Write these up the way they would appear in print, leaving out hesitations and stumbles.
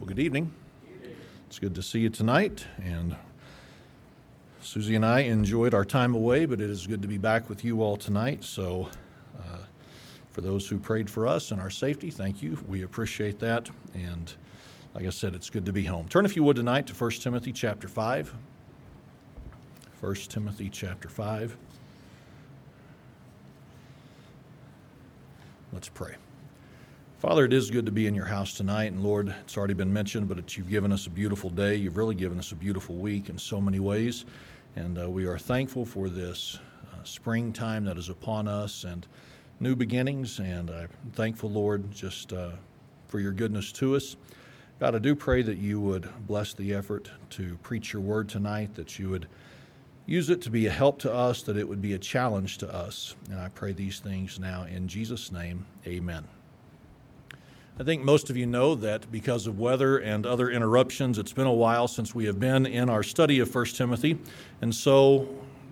Well, good evening. It's good to see you tonight, and Susie and I enjoyed our time away, but it is good to be back with you all tonight. So for those who prayed for us and our safety, thank you. We appreciate that, and like I said, it's good to be home. Turn, if you would, tonight to 1 Timothy chapter 5. 1 Timothy chapter 5. Let's pray. Father, it is good to be in your house tonight, and Lord, it's already been mentioned, but you've given us a beautiful day. You've really given us a beautiful week in so many ways, and we are thankful for this springtime that is upon us and new beginnings, and I'm thankful, Lord, just for your goodness to us. God, I do pray that you would bless the effort to preach your word tonight, that you would use it to be a help to us, that it would be a challenge to us, and I pray these things now in Jesus' name, amen. I think most of you know that because of weather and other interruptions, it's been a while since we have been in our study of 1 Timothy, and so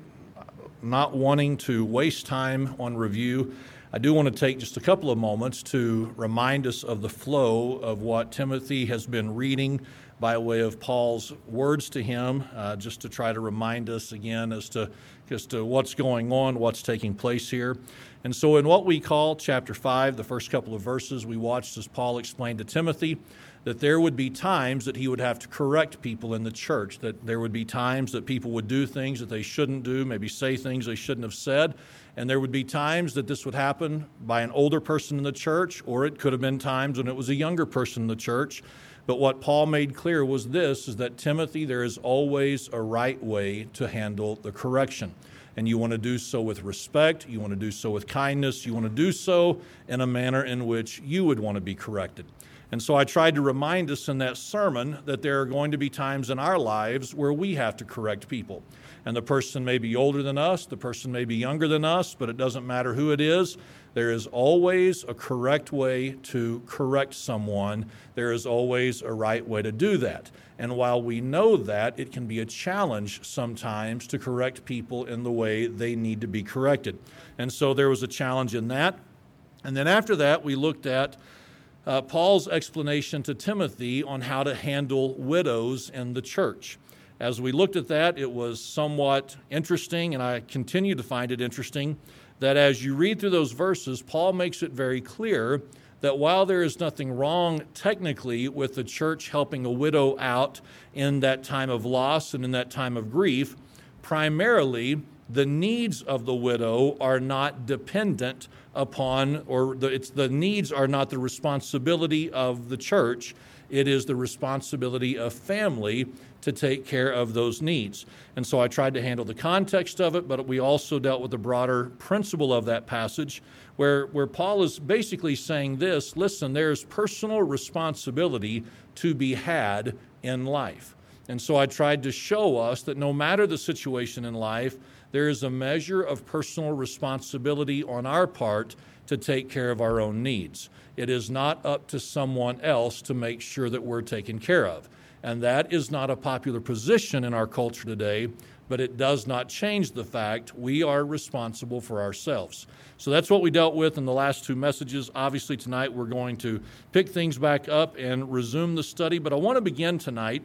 not wanting to waste time on review, I do want to take just a couple of moments to remind us of the flow of what Timothy has been reading by way of Paul's words to him, just to try to remind us again as to what's going on, what's taking place here. And so in what we call chapter 5, the first couple of verses, we watched as Paul explained to Timothy that there would be times that he would have to correct people in the church, that there would be times that people would do things that they shouldn't do, maybe say things they shouldn't have said, and there would be times that this would happen by an older person in the church, or it could have been times when it was a younger person in the church. But what Paul made clear was this, is that Timothy, there is always a right way to handle the correction. And you want to do so with respect, you want to do so with kindness, you want to do so in a manner in which you would want to be corrected. And so I tried to remind us in that sermon that there are going to be times in our lives where we have to correct people. And the person may be older than us, the person may be younger than us, but it doesn't matter who it is. There is always a correct way to correct someone. There is always a right way to do that. And while we know that, it can be a challenge sometimes to correct people in the way they need to be corrected. And so there was a challenge in that. And then after that, we looked at Paul's explanation to Timothy on how to handle widows in the church. As we looked at that, it was somewhat interesting, and I continue to find it interesting, that as you read through those verses, Paul makes it very clear that while there is nothing wrong technically with the church helping a widow out in that time of loss and in that time of grief, primarily the needs of the widow are not dependent upon, the needs are not the responsibility of the church. It is the responsibility of family to take care of those needs. And so I tried to handle the context of it, but we also dealt with the broader principle of that passage where Paul is basically saying this, listen, there's personal responsibility to be had in life. And so I tried to show us that no matter the situation in life, there is a measure of personal responsibility on our part to take care of our own needs. It is not up to someone else to make sure that we're taken care of. And that is not a popular position in our culture today, but it does not change the fact we are responsible for ourselves. So that's what we dealt with in the last two messages. Obviously tonight we're going to pick things back up and resume the study, but I want to begin tonight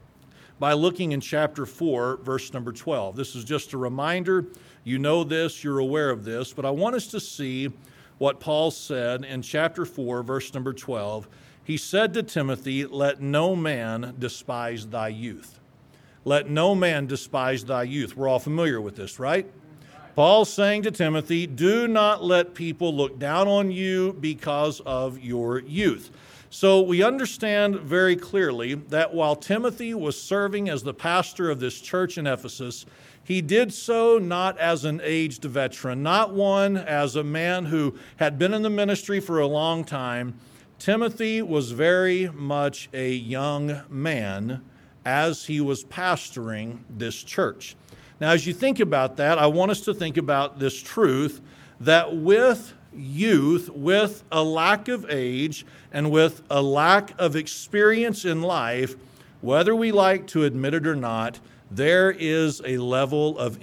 by looking in chapter 4, verse number 12. This is just a reminder. You know this, you're aware of this, but I want us to see what Paul said in chapter 4, verse number 12. He said to Timothy, let no man despise thy youth. Let no man despise thy youth. We're all familiar with this, right? Paul's saying to Timothy, do not let people look down on you because of your youth. So we understand very clearly that while Timothy was serving as the pastor of this church in Ephesus, he did so not as an aged veteran, not one as a man who had been in the ministry for a long time. Timothy was very much a young man as he was pastoring this church. Now, as you think about that, I want us to think about this truth that with youth, with a lack of age, and with a lack of experience in life, whether we like to admit it or not, there is a level of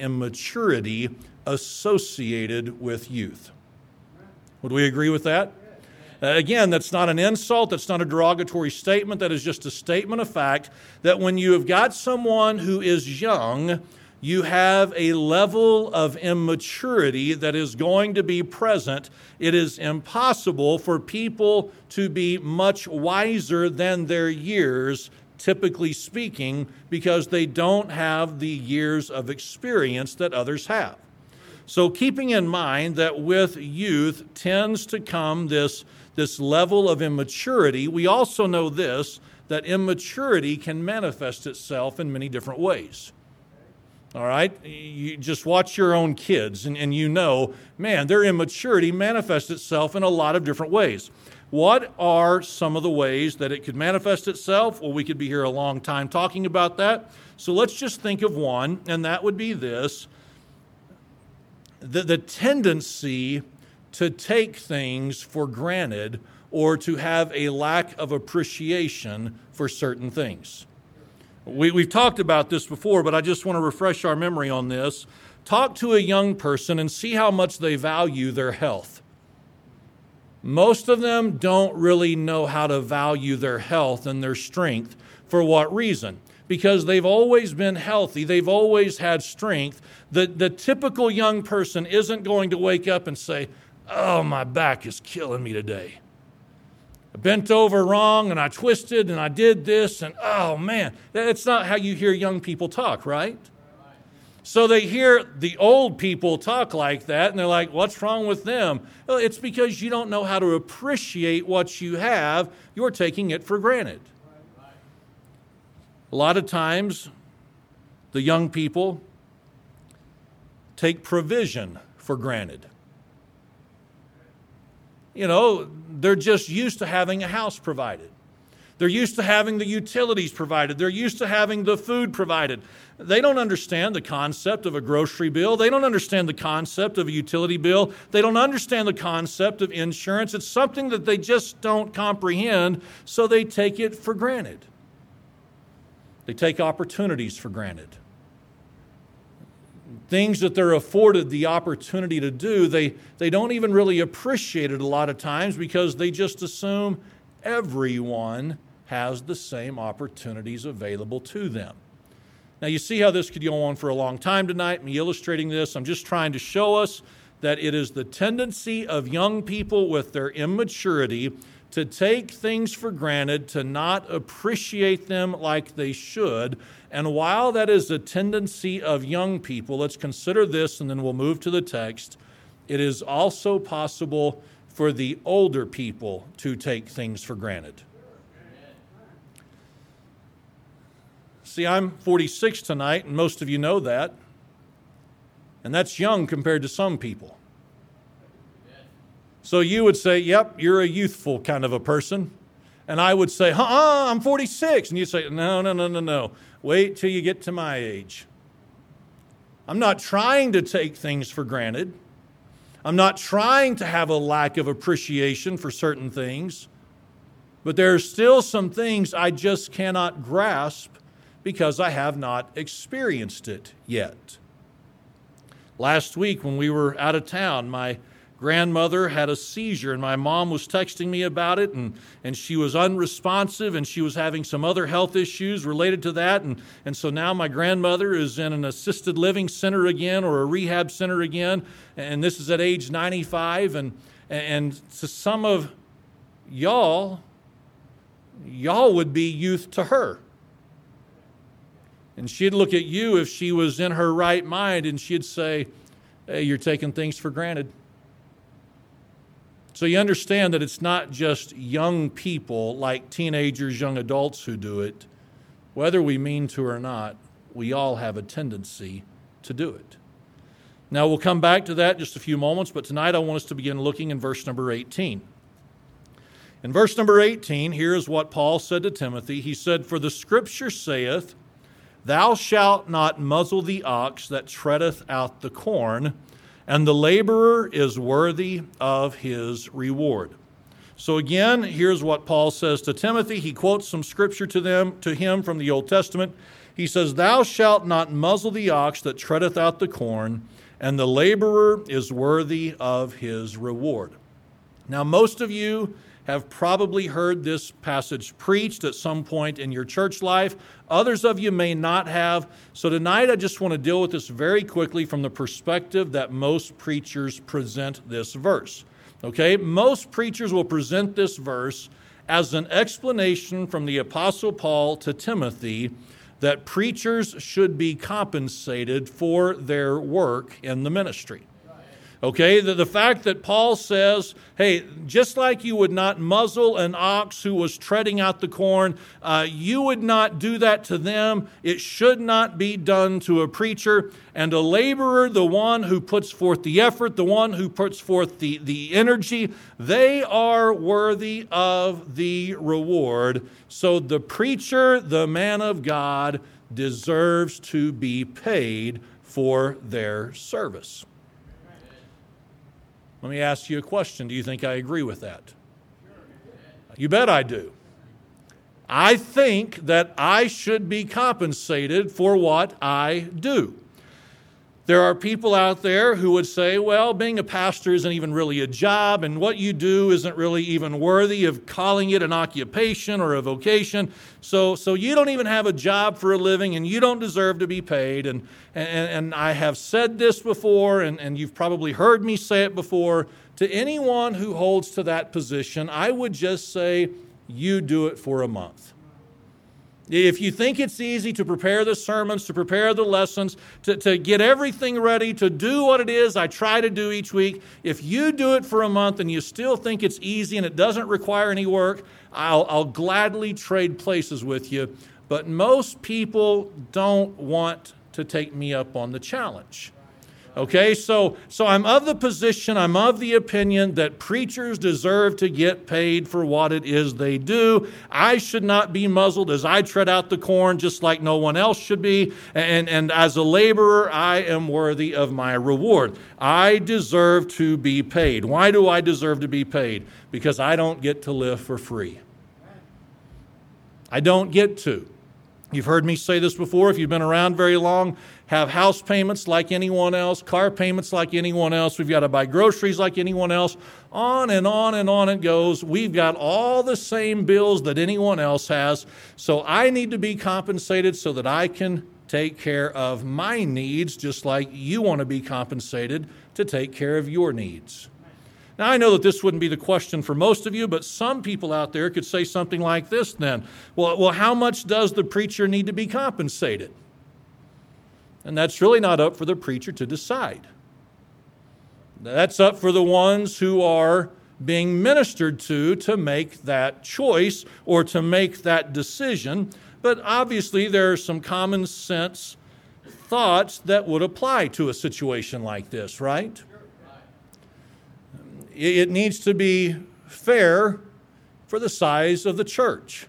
immaturity associated with youth. Would we agree with that? Again, that's not an insult. That's not a derogatory statement. That is just a statement of fact that when you have got someone who is young, you have a level of immaturity that is going to be present. It is impossible for people to be much wiser than their years, typically speaking, because they don't have the years of experience that others have. So keeping in mind that with youth tends to come this level of immaturity, we also know this, that immaturity can manifest itself in many different ways. All right? You just watch your own kids and you know, man, their immaturity manifests itself in a lot of different ways. What are some of the ways that it could manifest itself? Well, we could be here a long time talking about that. So let's just think of one, and that would be this. The tendency to take things for granted or to have a lack of appreciation for certain things. We've talked about this before, but I just want to refresh our memory on this. Talk to a young person and see how much they value their health. Most of them don't really know how to value their health and their strength. For what reason? Because they've always been healthy. They've always had strength. The typical young person isn't going to wake up and say, oh, my back is killing me today. I bent over wrong and I twisted and I did this and oh man, that's not how you hear young people talk, right? So they hear the old people talk like that and they're like, what's wrong with them? Well, it's because you don't know how to appreciate what you have. You're taking it for granted. A lot of times, the young people take provision for granted. You know, they're just used to having a house provided. They're used to having the utilities provided. They're used to having the food provided. They don't understand the concept of a grocery bill. They don't understand the concept of a utility bill. They don't understand the concept of insurance. It's something that they just don't comprehend, so they take it for granted. They take opportunities for granted. Things that they're afforded the opportunity to do, they don't even really appreciate it a lot of times because they just assume everyone has the same opportunities available to them. Now you see how this could go on for a long time tonight, me illustrating this. I'm just trying to show us that it is the tendency of young people with their immaturity to take things for granted, to not appreciate them like they should. And while that is a tendency of young people, let's consider this and then we'll move to the text. It is also possible for the older people to take things for granted. See, I'm 46 tonight, and most of you know that. And that's young compared to some people. So you would say, yep, you're a youthful kind of a person. And I would say, I'm 46. And you'd say, no. Wait till you get to my age. I'm not trying to take things for granted. I'm not trying to have a lack of appreciation for certain things. But there are still some things I just cannot grasp because I have not experienced it yet. Last week when we were out of town, my grandmother had a seizure, and my mom was texting me about it, and she was unresponsive, and she was having some other health issues related to that, and so now my grandmother is in an assisted living center again, or a rehab center again, and this is at age 95, and to some of y'all would be youth to her. And she'd look at you if she was in her right mind, and she'd say, hey, you're taking things for granted. So you understand that it's not just young people like teenagers, young adults who do it. Whether we mean to or not, we all have a tendency to do it. Now we'll come back to that in just a few moments, but tonight I want us to begin looking in verse number 18. In verse number 18, here is what Paul said to Timothy. He said, for the scripture saith, thou shalt not muzzle the ox that treadeth out the corn, and the laborer is worthy of his reward. So again, here's what Paul says to Timothy. He quotes some scripture to him from the Old Testament. He says, thou shalt not muzzle the ox that treadeth out the corn, and the laborer is worthy of his reward. Now, most of you have probably heard this passage preached at some point in your church life. Others of you may not have. So tonight I just want to deal with this very quickly from the perspective that most preachers present this verse. Okay, most preachers will present this verse as an explanation from the Apostle Paul to Timothy that preachers should be compensated for their work in the ministry. Okay, the fact that Paul says, hey, just like you would not muzzle an ox who was treading out the corn, you would not do that to them. It should not be done to a preacher. And a laborer, the one who puts forth the effort, the one who puts forth the energy, they are worthy of the reward. So the preacher, the man of God, deserves to be paid for their service. Let me ask you a question. Do you think I agree with that? You bet I do. I think that I should be compensated for what I do. There are people out there who would say, well, being a pastor isn't even really a job, and what you do isn't really even worthy of calling it an occupation or a vocation. So you don't even have a job for a living, and you don't deserve to be paid. And I have said this before, and you've probably heard me say it before. To anyone who holds to that position, I would just say, you do it for a month. If you think it's easy to prepare the sermons, to prepare the lessons, to get everything ready, to do what it is I try to do each week, if you do it for a month and you still think it's easy and it doesn't require any work, I'll gladly trade places with you. But most people don't want to take me up on the challenge. Okay, so I'm of the position, I'm of the opinion that preachers deserve to get paid for what it is they do. I should not be muzzled as I tread out the corn, just like no one else should be. And as a laborer, I am worthy of my reward. I deserve to be paid. Why do I deserve to be paid? Because I don't get to live for free. I don't get to. You've heard me say this before, if you've been around very long, have house payments like anyone else, car payments like anyone else, we've got to buy groceries like anyone else, on and on and on it goes. We've got all the same bills that anyone else has, so I need to be compensated so that I can take care of my needs, just like you want to be compensated to take care of your needs. Now, I know that this wouldn't be the question for most of you, but some people out there could say something like this then. Well, how much does the preacher need to be compensated? And that's really not up for the preacher to decide. That's up for the ones who are being ministered to make that choice or to make that decision. But obviously, there are some common sense thoughts that would apply to a situation like this, right? It needs to be fair for the size of the church.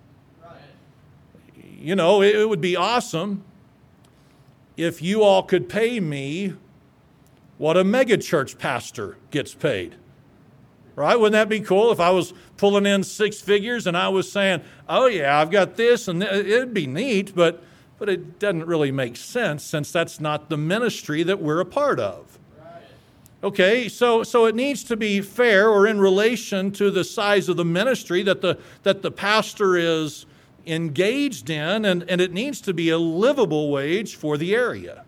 You know, it would be awesome if you all could pay me what a megachurch pastor gets paid. Right? Wouldn't that be cool if I was pulling in six figures and I was saying, oh yeah, I've got this, and it'd be neat, but it doesn't really make sense since that's not the ministry that we're a part of. Okay, so it needs to be fair or in relation to the size of the ministry that the pastor is engaged in, and it needs to be a livable wage for the area.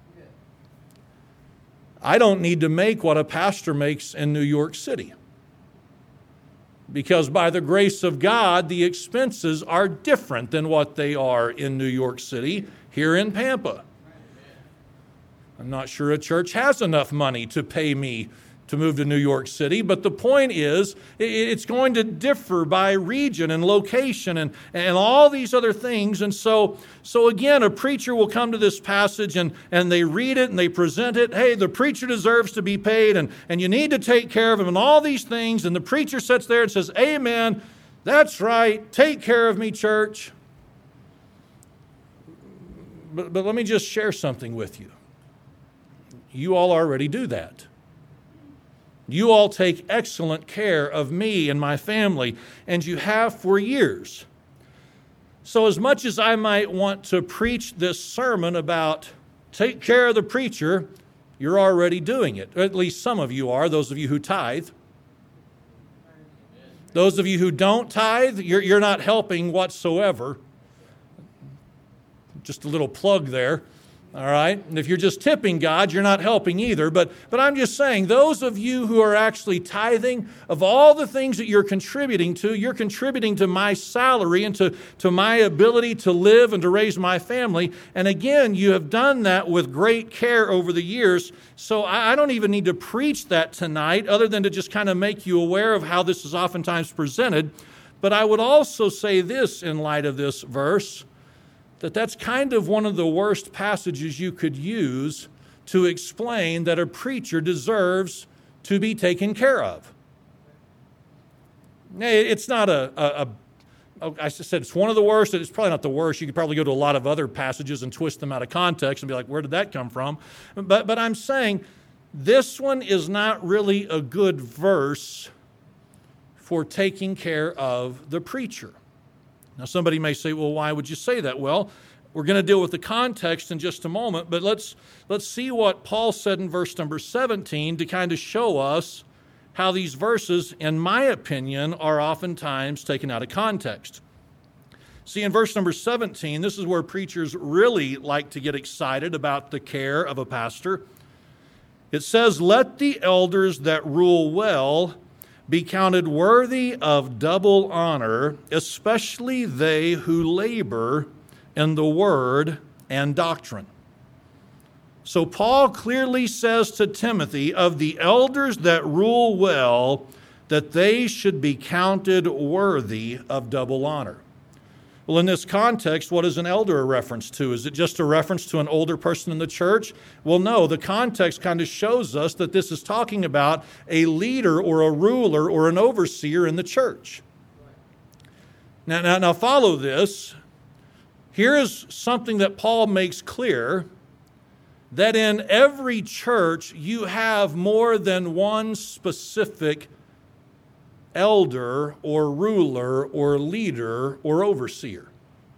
I don't need to make what a pastor makes in New York City, because by the grace of God, the expenses are different than what they are in New York City here in Pampa. I'm not sure a church has enough money to pay me to move to New York City, but the point is, it's going to differ by region and location and all these other things. And so again, a preacher will come to this passage and they read it and they present it. Hey, the preacher deserves to be paid and you need to take care of him and all these things. And the preacher sits there and says, amen, that's right, take care of me, church. But let me just share something with you. You all already do that. You all take excellent care of me and my family, and you have for years. So as much as I might want to preach this sermon about take care of the preacher, you're already doing it. At least some of you are, those of you who tithe. Those of you who don't tithe, you're not helping whatsoever. Just a little plug there. All right? And if you're just tipping God, you're not helping either. But I'm just saying, those of you who are actually tithing, of all the things that you're contributing to my salary and to my ability to live and to raise my family. And again, you have done that with great care over the years. So I don't even need to preach that tonight, other than to just kind of make you aware of how this is oftentimes presented. But I would also say this in light of this verse, that's kind of one of the worst passages you could use to explain that a preacher deserves to be taken care of. It's not I said it's one of the worst. It's probably not the worst. You could probably go to a lot of other passages and twist them out of context and be like, where did that come from? But I'm saying this one is not really a good verse for taking care of the preacher. Now, somebody may say, well, why would you say that? Well, we're going to deal with the context in just a moment, but let's see what Paul said in verse number 17 to kind of show us how these verses, in my opinion, are oftentimes taken out of context. See, in verse number 17, this is where preachers really like to get excited about the care of a pastor. It says, "Let the elders that rule well be counted worthy of double honor, especially they who labor in the word and doctrine." So Paul clearly says to Timothy, of the elders that rule well, that they should be counted worthy of double honor. Well, in this context, what is an elder a reference to? Is it just a reference to an older person in the church? Well, no, the context kind of shows us that this is talking about a leader or a ruler or an overseer in the church. Now follow this. Here is something that Paul makes clear, that in every church you have more than one specific elder or ruler or leader or overseer.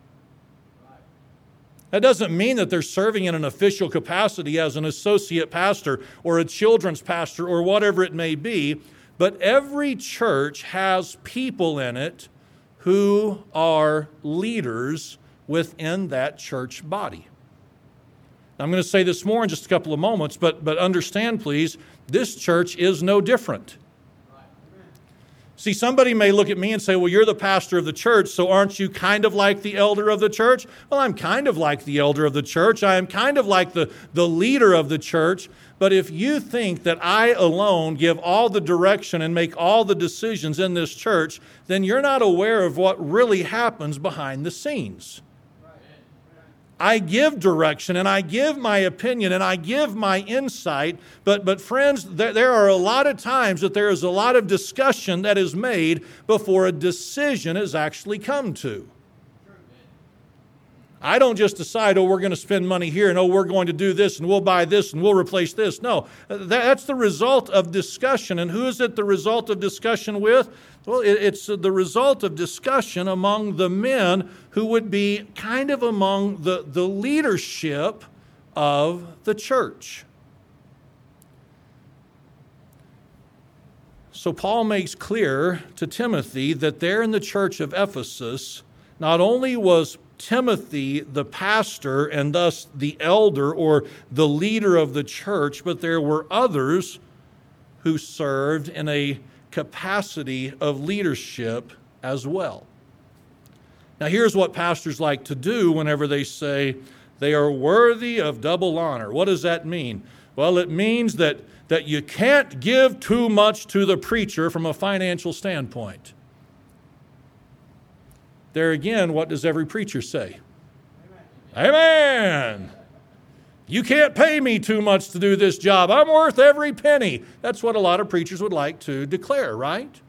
That doesn't mean that they're serving in an official capacity as an associate pastor or a children's pastor or whatever it may be, but every church has people in it who are leaders within that church body. Now, I'm going to say this more in just a couple of moments, but understand, please, this church is no different. See, somebody may look at me and say, well, you're the pastor of the church, so aren't you kind of like the elder of the church? Well, I'm kind of like the elder of the church. I am kind of like the leader of the church. But if you think that I alone give all the direction and make all the decisions in this church, then you're not aware of what really happens behind the scenes. I give direction and I give my opinion and I give my insight, but friends, there are a lot of times that there is a lot of discussion that is made before a decision is actually come to. I don't just decide, we're going to spend money here and we're going to do this and we'll buy this and we'll replace this. No, that's the result of discussion. And who is it the result of discussion with? Well, it's the result of discussion among the men who would be kind of among the leadership of the church. So Paul makes clear to Timothy that there in the church of Ephesus, not only was Timothy the pastor and thus the elder or the leader of the church, but there were others who served in a capacity of leadership as well. Now, here's what pastors like to do whenever they say they are worthy of double honor. What does that mean? Well, it means that you can't give too much to the preacher from a financial standpoint. There again, what does every preacher say? Amen. Amen. You can't pay me too much to do this job. I'm worth every penny. That's what a lot of preachers would like to declare, right?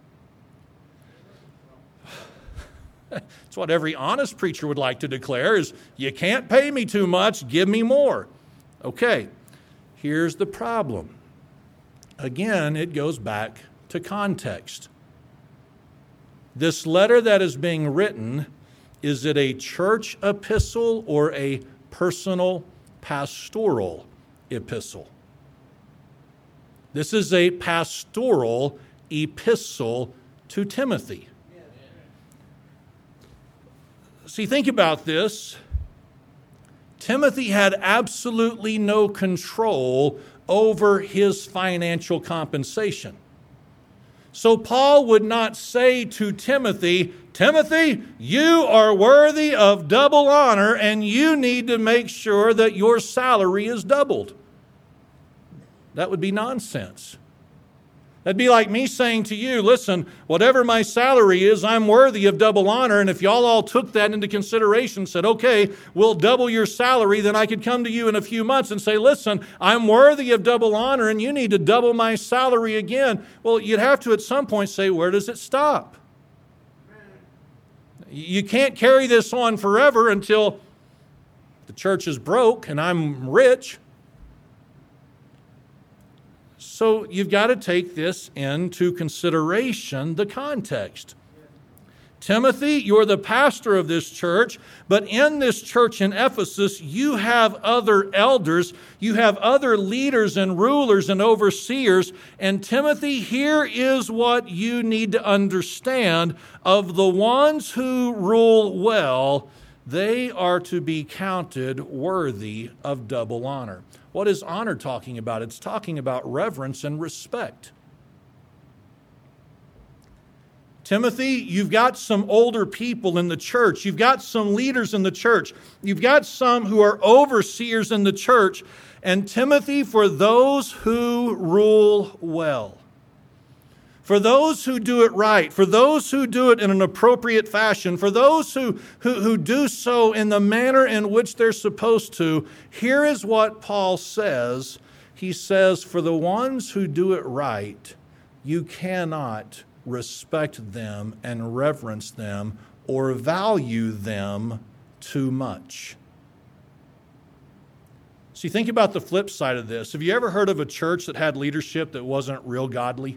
That's what every honest preacher would like to declare is, you can't pay me too much, give me more. Okay, here's the problem. Again, it goes back to context. This letter that is being written, is it a church epistle or a personal pastoral epistle? This is a pastoral epistle to Timothy. See, think about this. Timothy had absolutely no control over his financial compensation. So Paul would not say to Timothy, Timothy, you are worthy of double honor and you need to make sure that your salary is doubled. That would be nonsense. That'd be like me saying to you, listen, whatever my salary is, I'm worthy of double honor. And if y'all all took that into consideration, said, okay, we'll double your salary, then I could come to you in a few months and say, listen, I'm worthy of double honor and you need to double my salary again. Well, you'd have to at some point say, where does it stop? You can't carry this on forever until the church is broke and I'm rich. So you've got to take this into consideration, the context. Timothy, you're the pastor of this church, but in this church in Ephesus, you have other elders, you have other leaders and rulers and overseers. And Timothy, here is what you need to understand. Of the ones who rule well, they are to be counted worthy of double honor. What is honor talking about? It's talking about reverence and respect. Timothy, you've got some older people in the church. You've got some leaders in the church. You've got some who are overseers in the church. And Timothy, for those who rule well, for those who do it right, for those who do it in an appropriate fashion, for those who do so in the manner in which they're supposed to, here is what Paul says. He says, for the ones who do it right, you cannot respect them and reverence them or value them too much. See, think about the flip side of this. Have you ever heard of a church that had leadership that wasn't real godly?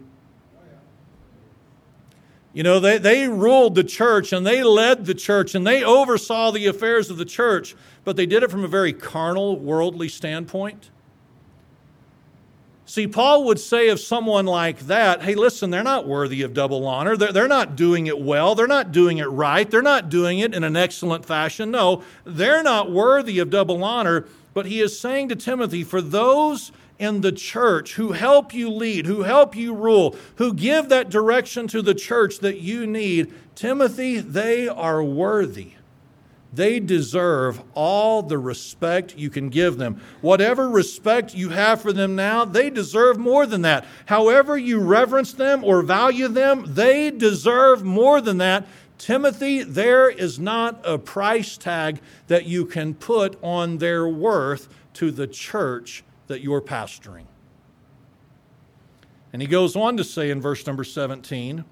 You know, they ruled the church and they led the church and they oversaw the affairs of the church, but they did it from a very carnal, worldly standpoint. See, Paul would say of someone like that, hey, listen, they're not worthy of double honor. They're not doing it well. They're not doing it right. They're not doing it in an excellent fashion. No, they're not worthy of double honor. But he is saying to Timothy, for those in the church who help you lead, who help you rule, who give that direction to the church that you need, Timothy, they are worthy. They deserve all the respect you can give them. Whatever respect you have for them now, they deserve more than that. However you reverence them or value them, they deserve more than that. Timothy, there is not a price tag that you can put on their worth to the church that you're pastoring. And he goes on to say in verse number 17,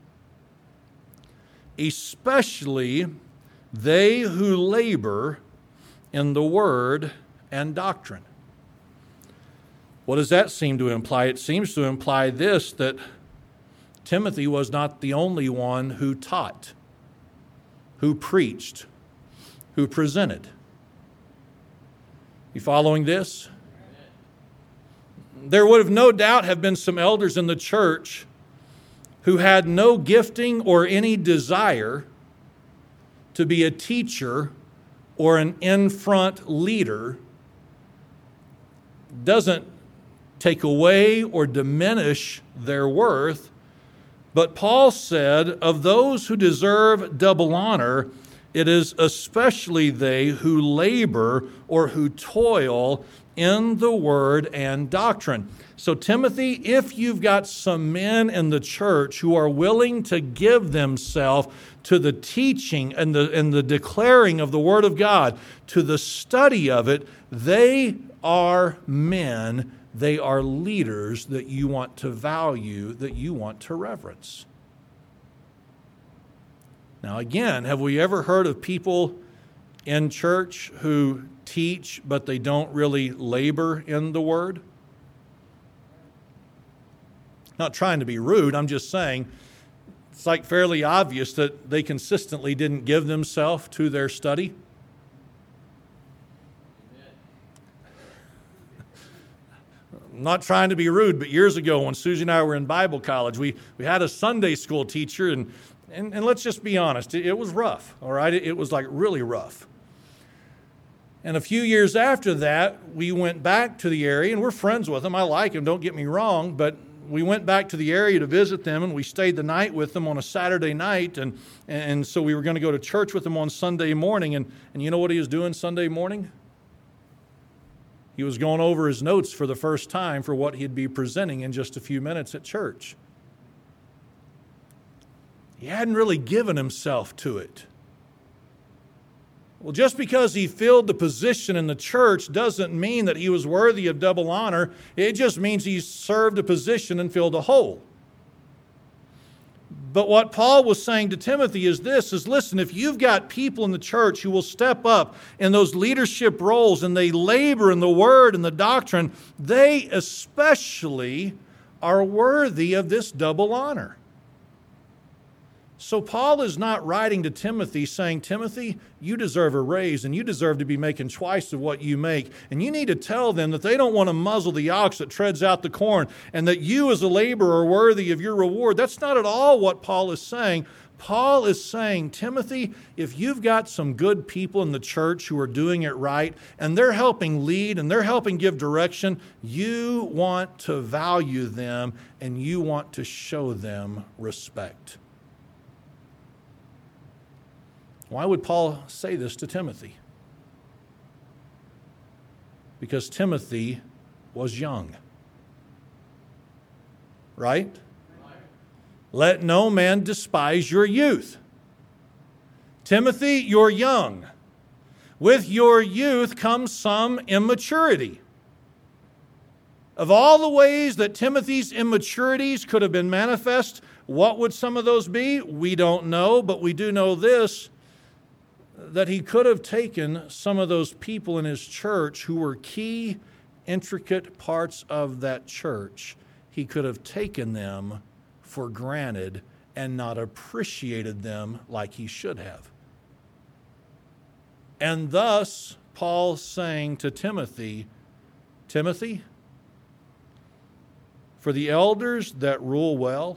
especially they who labor in the word and doctrine. What does that seem to imply? It seems to imply this, that Timothy was not the only one who taught, who preached, who presented. You following this? There would have no doubt have been some elders in the church who had no gifting or any desire to be a teacher or an in-front leader. Doesn't take away or diminish their worth. But Paul said, of those who deserve double honor, it is especially they who labor or who toil in the word and doctrine. So Timothy, if you've got some men in the church who are willing to give themselves to the teaching and the declaring of the word of God, to the study of it, they are men, they are leaders that you want to value, that you want to reverence. Now again, have we ever heard of people in church who teach but they don't really labor in the word? Not trying to be rude, I'm just saying it's like fairly obvious that they consistently didn't give themselves to their study. I'm not trying to be rude, but years ago when Susie and I were in Bible college, we had a Sunday school teacher, and let's just be honest, it was rough, all right? It was like really rough. And a few years after that, we went back to the area, and we're friends with them. I like them, don't get me wrong, but we went back to the area to visit them, and we stayed the night with them on a Saturday night, and so we were going to go to church with them on Sunday morning, and you know what he was doing Sunday morning? He was going over his notes for the first time for what he'd be presenting in just a few minutes at church. He hadn't really given himself to it. Well, just because he filled the position in the church doesn't mean that he was worthy of double honor. It just means he served a position and filled a hole. But what Paul was saying to Timothy is listen, if you've got people in the church who will step up in those leadership roles and they labor in the word and the doctrine, they especially are worthy of this double honor. So Paul is not writing to Timothy saying, Timothy, you deserve a raise and you deserve to be making twice of what you make. And you need to tell them that they don't want to muzzle the ox that treads out the corn and that you as a laborer are worthy of your reward. That's not at all what Paul is saying. Paul is saying, Timothy, if you've got some good people in the church who are doing it right and they're helping lead and they're helping give direction, you want to value them and you want to show them respect. Why would Paul say this to Timothy? Because Timothy was young. Right? Let no man despise your youth. Timothy, you're young. With your youth comes some immaturity. Of all the ways that Timothy's immaturities could have been manifest, what would some of those be? We don't know, but we do know this, that he could have taken some of those people in his church who were key, intricate parts of that church. He could have taken them for granted and not appreciated them like he should have. And thus, Paul saying to Timothy, Timothy, for the elders that rule well,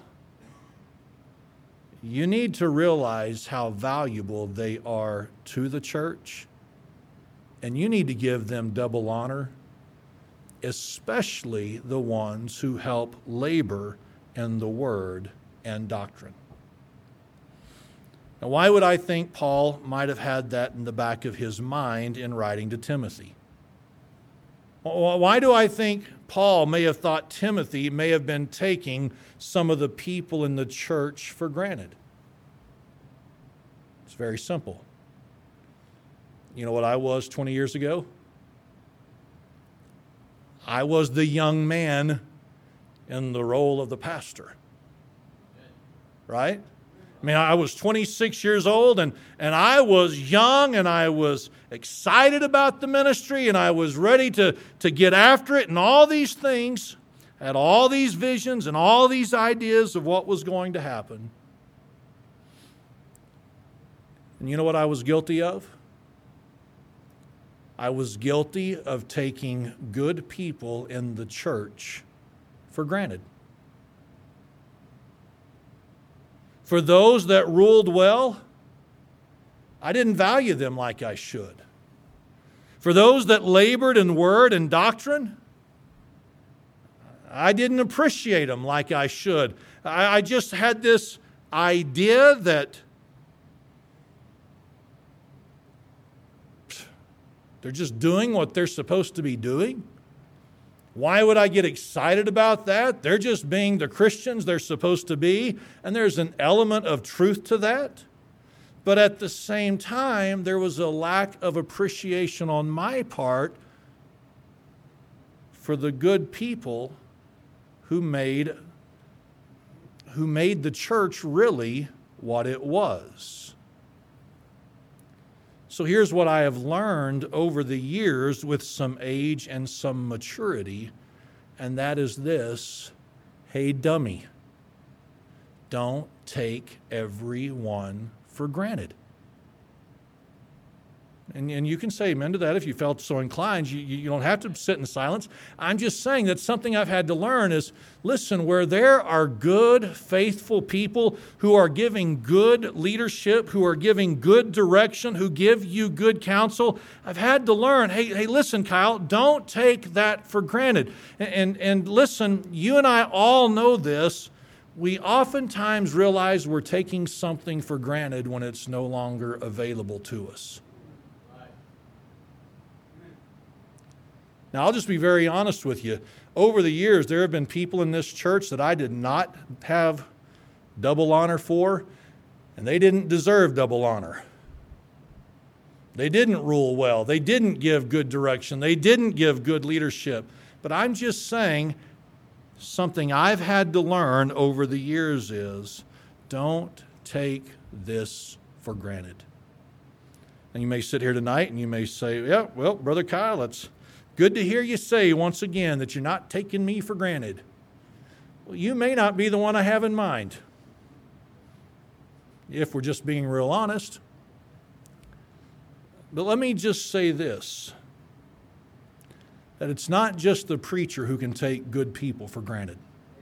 you need to realize how valuable they are to the church, and you need to give them double honor, especially the ones who help labor in the word and doctrine. Now, why would I think Paul might have had that in the back of his mind in writing to Timothy? Why do I think Paul may have thought Timothy may have been taking some of the people in the church for granted? It's very simple. You know what I was 20 years ago? I was the young man in the role of the pastor. Right? I mean, I was 26 years old, and I was young, and I was excited about the ministry, and I was ready to get after it, and all these things, had all these visions and all these ideas of what was going to happen. And you know what I was guilty of? I was guilty of taking good people in the church for granted. For those that ruled well, I didn't value them like I should. For those that labored in word and doctrine, I didn't appreciate them like I should. I just had this idea that they're just doing what they're supposed to be doing. Why would I get excited about that? They're just being the Christians they're supposed to be, and there's an element of truth to that. But at the same time, there was a lack of appreciation on my part for the good people who made the church really what it was. So here's what I have learned over the years with some age and some maturity, and that is this: hey, dummy, don't take everyone for granted. And you can say amen to that if you felt so inclined. You don't have to sit in silence. I'm just saying that something I've had to learn is, listen, where there are good, faithful people who are giving good leadership, who are giving good direction, who give you good counsel, I've had to learn, hey, listen, Kyle, don't take that for granted. And listen, you and I all know this. We oftentimes realize we're taking something for granted when it's no longer available to us. Now, I'll just be very honest with you. Over the years, there have been people in this church that I did not have double honor for, and they didn't deserve double honor. They didn't rule well. They didn't give good direction. They didn't give good leadership. But I'm just saying, something I've had to learn over the years is, don't take this for granted. And you may sit here tonight and you may say, yeah, well, Brother Kyle, it's good to hear you say once again that you're not taking me for granted. Well, you may not be the one I have in mind, if we're just being real honest. But let me just say this, that it's not just the preacher who can take good people for granted.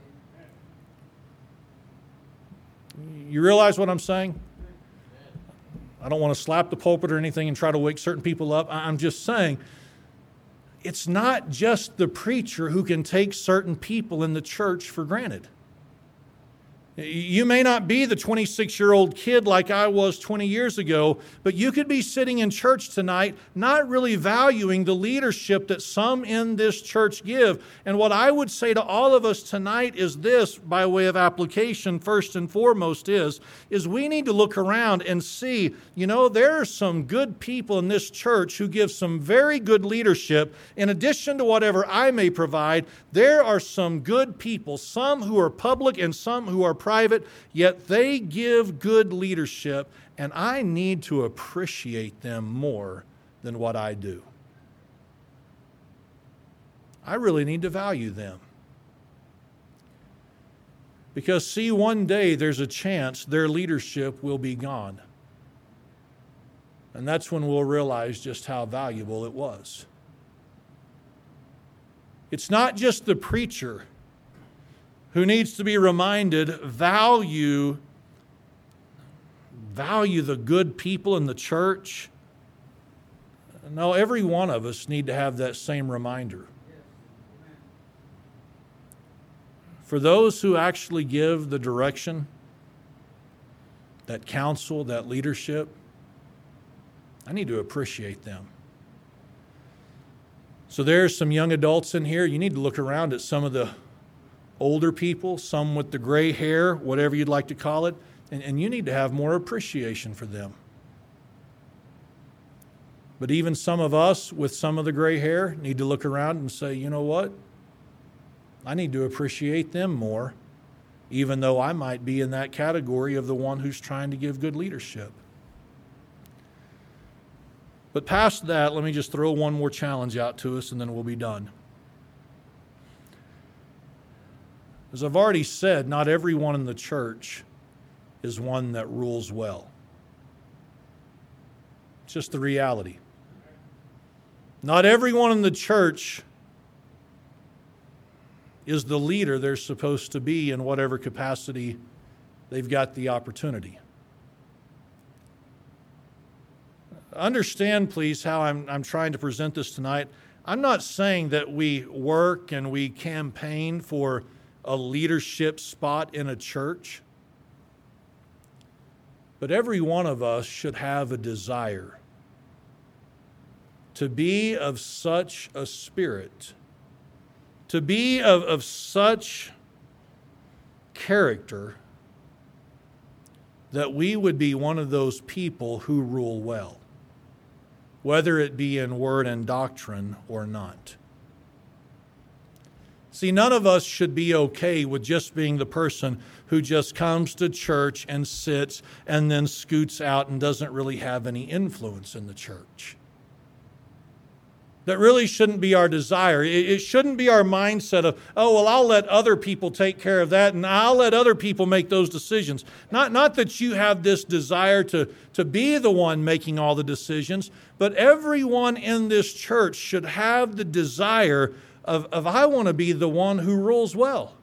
You realize what I'm saying? I don't want to slap the pulpit or anything and try to wake certain people up. I'm just saying, it's not just the preacher who can take certain people in the church for granted. You may not be the 26-year-old kid like I was 20 years ago, but you could be sitting in church tonight not really valuing the leadership that some in this church give. And what I would say to all of us tonight is this, by way of application, first and foremost, is we need to look around and see, there are some good people in this church who give some very good leadership. In addition to whatever I may provide, there are some good people, some who are public and some who are private, yet they give good leadership, and I need to appreciate them more than what I do. I really need to value them. Because, see, one day there's a chance their leadership will be gone. And that's when we'll realize just how valuable it was. It's not just the preacher who needs to be reminded, value the good people in the church. No, every one of us need to have that same reminder. For those who actually give the direction, that counsel, that leadership, I need to appreciate them. So there's some young adults in here. You need to look around at some of the older people, some with the gray hair, whatever you'd like to call it, and you need to have more appreciation for them. But even some of us with some of the gray hair need to look around and say, you know what? I need to appreciate them more, even though I might be in that category of the one who's trying to give good leadership. But past that, let me just throw one more challenge out to us and then we'll be done. As I've already said, not everyone in the church is one that rules well. It's just the reality. Not everyone in the church is the leader they're supposed to be in whatever capacity they've got the opportunity. Understand, please, how I'm trying to present this tonight. I'm not saying that we work and we campaign for a leadership spot in a church. But every one of us should have a desire to be of such a spirit, to be of such character that we would be one of those people who rule well, whether it be in word and doctrine or not. See, none of us should be okay with just being the person who just comes to church and sits and then scoots out and doesn't really have any influence in the church. That really shouldn't be our desire. It shouldn't be our mindset of, oh, well, I'll let other people take care of that and I'll let other people make those decisions. Not that you have this desire to be the one making all the decisions, but everyone in this church should have the desire of I want to be the one who rules well.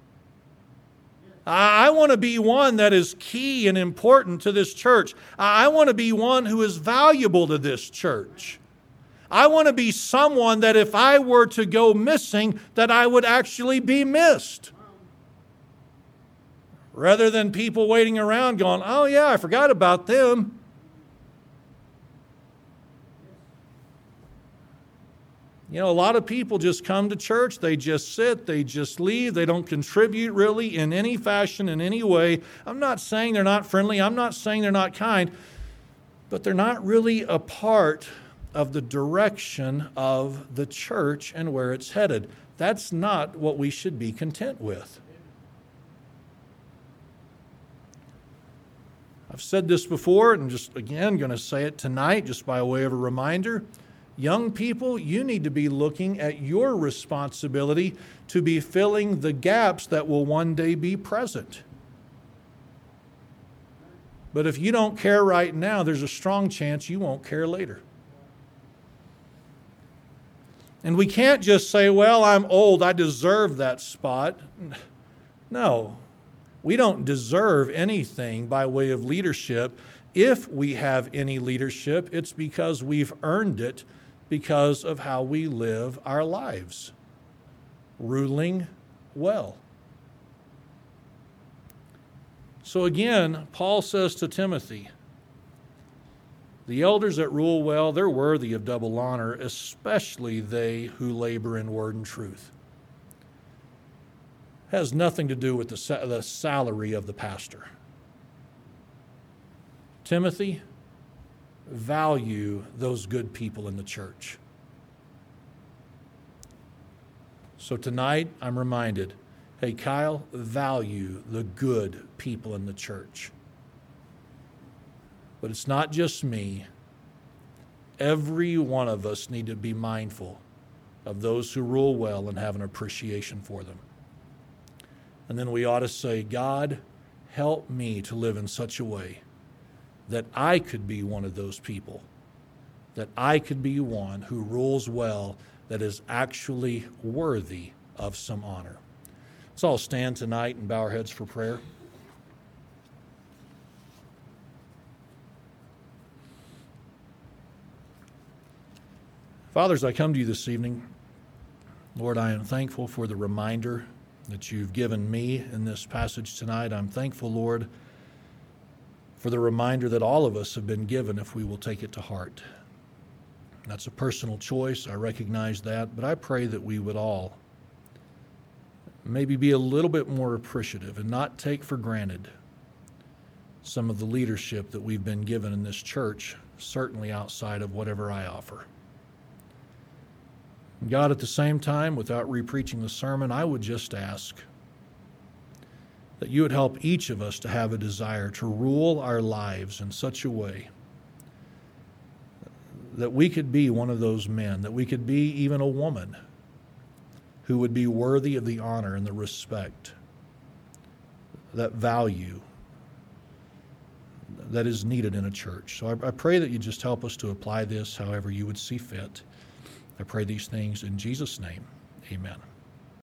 I want to be one that is key and important to this church. I want to be one who is valuable to this church. I want to be someone that if I were to go missing, that I would actually be missed. Rather than people waiting around going, oh yeah, I forgot about them. You know, a lot of people just come to church, they just sit, they just leave, they don't contribute really in any fashion, in any way. I'm not saying they're not friendly, I'm not saying they're not kind, but they're not really a part of the direction of the church and where it's headed. That's not what we should be content with. I've said this before and just again going to say it tonight just by way of a reminder. Young people, you need to be looking at your responsibility to be filling the gaps that will one day be present. But if you don't care right now, there's a strong chance you won't care later. And we can't just say, well, I'm old, I deserve that spot. No, we don't deserve anything by way of leadership. If we have any leadership, it's because we've earned it because of how we live our lives, ruling well. So again, Paul says to Timothy, the elders that rule well, they're worthy of double honor, especially they who labor in word and truth. It has nothing to do with the salary of the pastor. Timothy, value those good people in the church. So tonight, I'm reminded, hey, Kyle, value the good people in the church. But it's not just me. Every one of us need to be mindful of those who rule well and have an appreciation for them. And then we ought to say, God, help me to live in such a way that I could be one of those people, that I could be one who rules well, that is actually worthy of some honor. Let's all stand tonight and bow our heads for prayer. Fathers, I come to you this evening. Lord, I am thankful for the reminder that you've given me in this passage tonight. I'm thankful, Lord, for the reminder that all of us have been given if we will take it to heart. That's a personal choice. I recognize that, but I pray that we would all maybe be a little bit more appreciative and not take for granted some of the leadership that we've been given in this church, certainly outside of whatever I offer. God, at the same time, without re-preaching the sermon, I would just ask that you would help each of us to have a desire to rule our lives in such a way that we could be one of those men, that we could be even a woman who would be worthy of the honor and the respect, that value that is needed in a church. So I pray that you just help us to apply this however you would see fit. I pray these things in Jesus' name. Amen.